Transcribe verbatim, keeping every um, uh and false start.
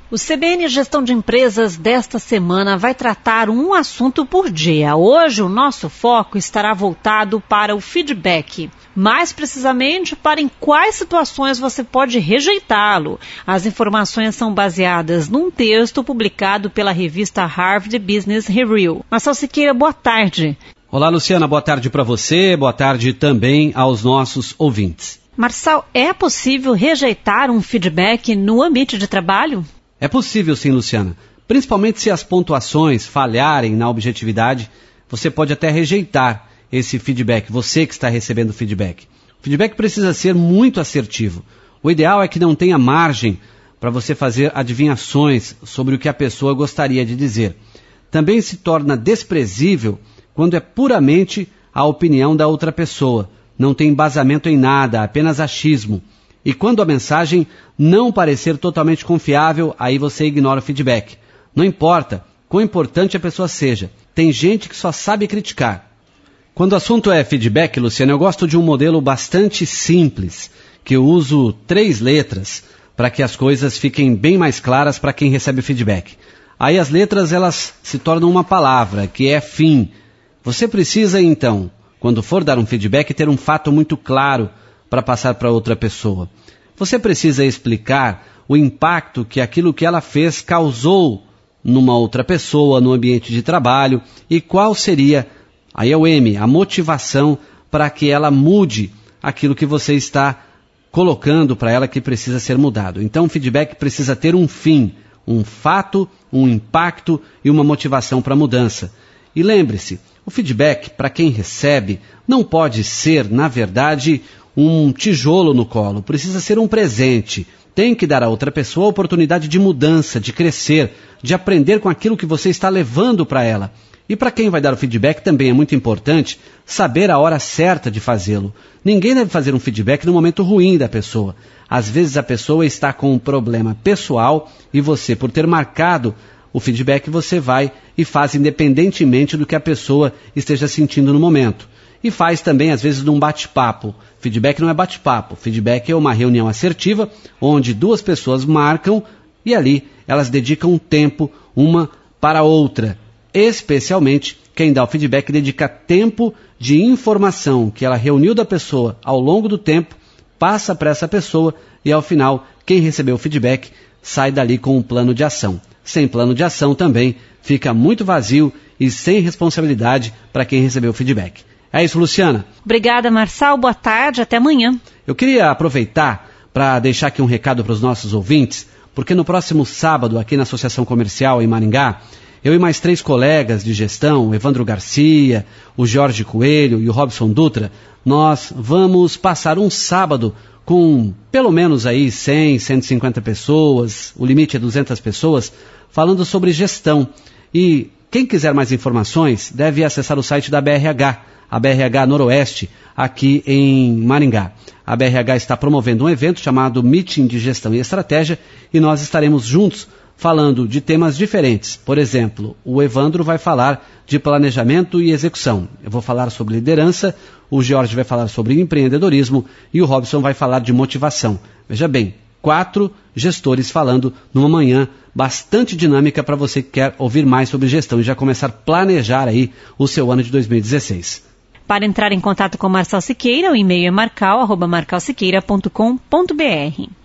O C B N Gestão de Empresas desta semana vai tratar um assunto por dia. Hoje o nosso foco estará voltado para o feedback. Mais precisamente, para em quais situações você pode rejeitá-lo. As informações são baseadas num texto publicado pela revista Harvard Business Review. Marcel Siqueira, boa tarde. Olá, Luciana, boa tarde para você, boa tarde também aos nossos ouvintes. Marcel, é possível rejeitar um feedback no ambiente de trabalho? É possível sim, Luciana. Principalmente se as pontuações falharem na objetividade, você pode até rejeitar esse feedback, você que está recebendo o feedback. O feedback precisa ser muito assertivo. O ideal é que não tenha margem para você fazer adivinhações sobre o que a pessoa gostaria de dizer. Também se torna desprezível quando é puramente a opinião da outra pessoa. Não tem embasamento em nada, apenas achismo. E quando a mensagem não parecer totalmente confiável, aí você ignora o feedback. Não importa quão importante a pessoa seja, tem gente que só sabe criticar. Quando o assunto é feedback, Luciano, eu gosto de um modelo bastante simples, que eu uso três letras para que as coisas fiquem bem mais claras para quem recebe o feedback. Aí as letras elas se tornam uma palavra, que é fim. Você precisa, então, quando for dar um feedback, ter um fato muito claro para passar para outra pessoa. Você precisa explicar o impacto que aquilo que ela fez causou numa outra pessoa, no ambiente de trabalho, e qual seria, aí é o M, a motivação para que ela mude aquilo que você está colocando para ela que precisa ser mudado. Então o feedback precisa ter um fim, um fato, um impacto e uma motivação para a mudança. E lembre-se, o feedback, para quem recebe, não pode ser, na verdade, um tijolo no colo, precisa ser um presente. Tem que dar a outra pessoa a oportunidade de mudança, de crescer, de aprender com aquilo que você está levando para ela. E para quem vai dar o feedback também é muito importante saber a hora certa de fazê-lo. Ninguém deve fazer um feedback no momento ruim da pessoa. Às vezes a pessoa está com um problema pessoal e você, por ter marcado o feedback, você vai e faz independentemente do que a pessoa esteja sentindo no momento. E faz também, às vezes, num bate-papo. Feedback não é bate-papo. Feedback é uma reunião assertiva, onde duas pessoas marcam e ali elas dedicam um tempo uma para a outra. Especialmente, quem dá o feedback dedica tempo de informação que ela reuniu da pessoa ao longo do tempo, passa para essa pessoa e, ao final, quem recebeu o feedback sai dali com um plano de ação. Sem plano de ação também fica muito vazio e sem responsabilidade para quem recebeu o feedback. É isso, Luciana. Obrigada, Marcel. Boa tarde. Até amanhã. Eu queria aproveitar para deixar aqui um recado para os nossos ouvintes, porque no próximo sábado, aqui na Associação Comercial em Maringá, eu e mais três colegas de gestão, o Evandro Garcia, o Jorge Coelho e o Robson Dutra, nós vamos passar um sábado com pelo menos aí cem, cento e cinquenta pessoas, o limite é duzentas pessoas, falando sobre gestão. E quem quiser mais informações deve acessar o site da B R H, a B R H Noroeste, aqui em Maringá. A B R H está promovendo um evento chamado Meeting de Gestão e Estratégia e nós estaremos juntos falando de temas diferentes. Por exemplo, o Evandro vai falar de planejamento e execução. Eu vou falar sobre liderança, o Jorge vai falar sobre empreendedorismo e o Robson vai falar de motivação. Veja bem, quatro gestores falando numa manhã bastante dinâmica para você que quer ouvir mais sobre gestão e já começar a planejar aí o seu ano de dois mil e dezesseis. Para entrar em contato com Marcel Siqueira, o e-mail é marcal arroba marcal siqueira ponto com ponto br.